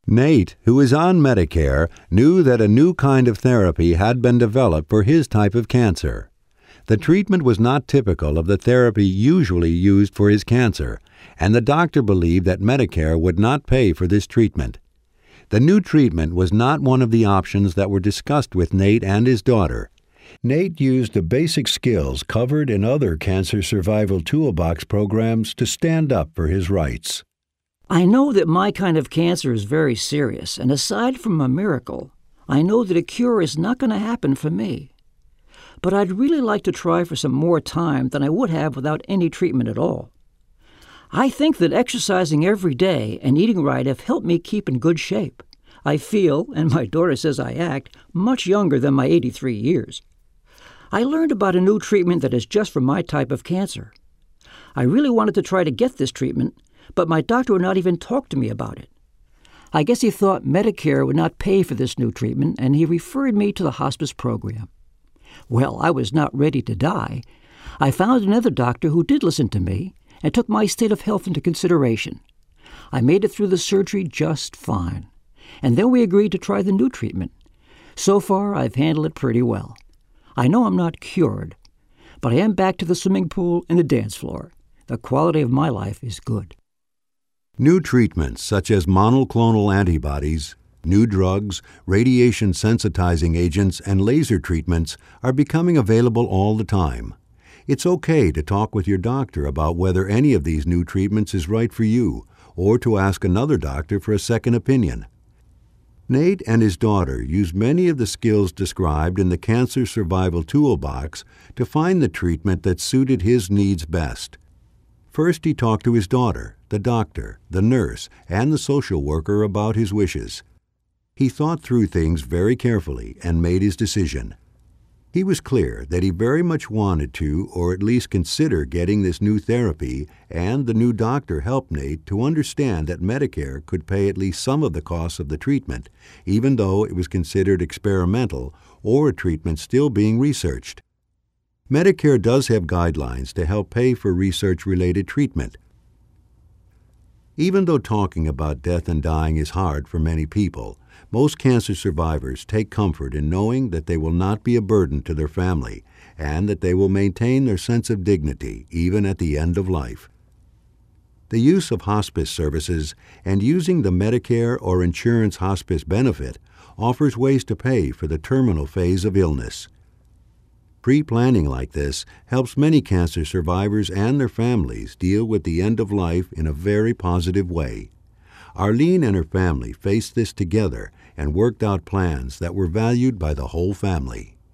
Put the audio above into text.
Nate, who is on Medicare, knew that a new kind of therapy had been developed for his type of cancer. The treatment was not typical of the therapy usually used for his cancer, and the doctor believed that Medicare would not pay for this treatment. The new treatment was not one of the options that were discussed with Nate and his daughter. Nate used the basic skills covered in other Cancer Survival Toolbox programs to stand up for his rights. I know that my kind of cancer is very serious, and aside from a miracle, I know that a cure is not going to happen for me. But I'd really like to try for some more time than I would have without any treatment at all. I think that exercising every day and eating right have helped me keep in good shape. I feel, and my daughter says I act, much younger than my 83 years. I learned about a new treatment that is just for my type of cancer. I really wanted to try to get this treatment, but my doctor would not even talk to me about it. I guess he thought Medicare would not pay for this new treatment, and he referred me to the hospice program. Well, I was not ready to die. I found another doctor who did listen to me and took my state of health into consideration. I made it through the surgery just fine, and then we agreed to try the new treatment. So far, I've handled it pretty well. I know I'm not cured, but I am back to the swimming pool and the dance floor. The quality of my life is good. New treatments such as monoclonal antibodies, new drugs, radiation sensitizing agents, and laser treatments are becoming available all the time. It's okay to talk with your doctor about whether any of these new treatments is right for you, or to ask another doctor for a second opinion. Nate and his daughter used many of the skills described in the Cancer Survival Toolbox to find the treatment that suited his needs best. First, he talked to his daughter, the doctor, the nurse, and the social worker about his wishes. He thought through things very carefully and made his decision. He was clear that he very much wanted to, or at least consider getting this new therapy, and the new doctor helped Nate to understand that Medicare could pay at least some of the costs of the treatment, even though it was considered experimental or a treatment still being researched. Medicare does have guidelines to help pay for research-related treatment. Even though talking about death and dying is hard for many people, most cancer survivors take comfort in knowing that they will not be a burden to their family and that they will maintain their sense of dignity even at the end of life. The use of hospice services and using the Medicare or insurance hospice benefit offers ways to pay for the terminal phase of illness. Pre-planning like this helps many cancer survivors and their families deal with the end of life in a very positive way. Arlene and her family faced this together and worked out plans that were valued by the whole family.